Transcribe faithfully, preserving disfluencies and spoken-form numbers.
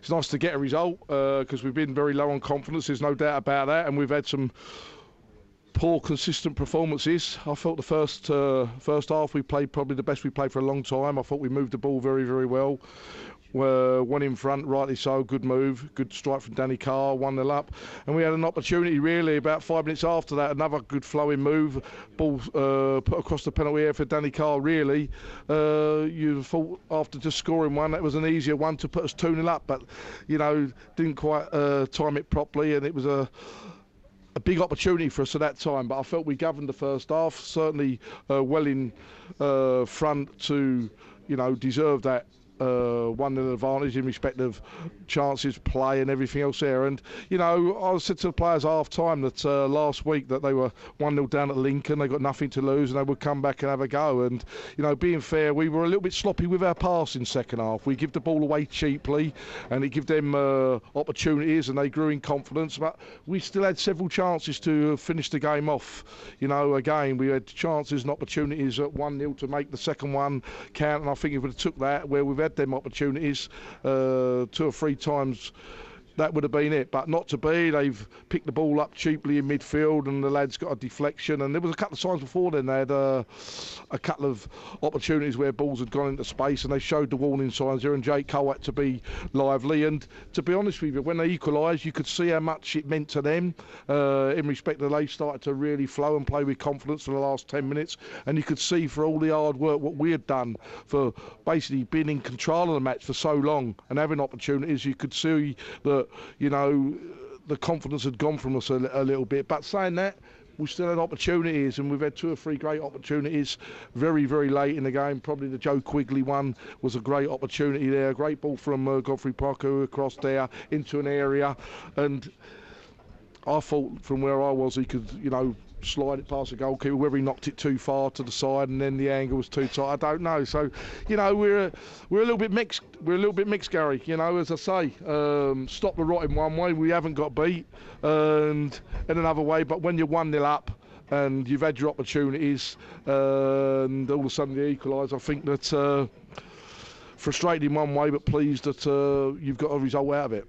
it's nice to get a result because uh, we've been very low on confidence. There's no doubt about that, and we've had some poor, consistent performances. I felt the first uh, first half we played probably the best we played for a long time. I thought we moved the ball very, very well. Uh, one in front, rightly so, good move, good strike from Danny Carr, one nil up, and we had an opportunity really about five minutes after that, another good flowing move, ball uh, put across the penalty area for Danny Carr really. Uh, you thought after just scoring one that was an easier one to put us two nil up, but you know, didn't quite uh, time it properly, and it was a a big opportunity for us at that time, but I felt we governed the first half, certainly uh, well in uh, front to, you know, deserve that uh, one nil advantage in respect of chances, play and everything else there. And, you know, I said to the players at half time that uh, last week that they were one nil down at Lincoln, they got nothing to lose and they would come back and have a go. And, you know, being fair, we were a little bit sloppy with our passing second half. We give the ball away cheaply and it gave them uh, opportunities and they grew in confidence, but we still had several chances to finish the game off. You know, again, we had chances and opportunities at one nil to make the second one count, and I think if we took that where we've had them opportunities uh, two or three times, that would have been it, but not to be. They've picked the ball up cheaply in midfield and the lads got a deflection, and there was a couple of times before then they had uh, a couple of opportunities where balls had gone into space and they showed the warning signs there, and Jake Cole had to be lively. And to be honest with you, when they equalised you could see how much it meant to them uh, in respect that they started to really flow and play with confidence for the last ten minutes, and you could see for all the hard work what we had done for basically being in control of the match for so long and having opportunities, you could see that, you know, the confidence had gone from us a, a little bit. But saying that, we still had opportunities, and we've had two or three great opportunities very, very late in the game. Probably the Joe Quigley one was a great opportunity there. A great ball from uh, Godfrey Parker across there into an area, and I thought from where I was he could, you know, slide it past the goalkeeper. Whether he knocked it too far to the side and then the angle was too tight, I don't know. So, you know, we're we're a little bit mixed. We're a little bit mixed, Gary. You know, as I say, um, stop the rot in one way. We haven't got beat, and in another way. But when you're one nil up and you've had your opportunities, uh, and all of a sudden they equalise, I think that uh, frustrated in one way, but pleased that uh, you've got a result out of it.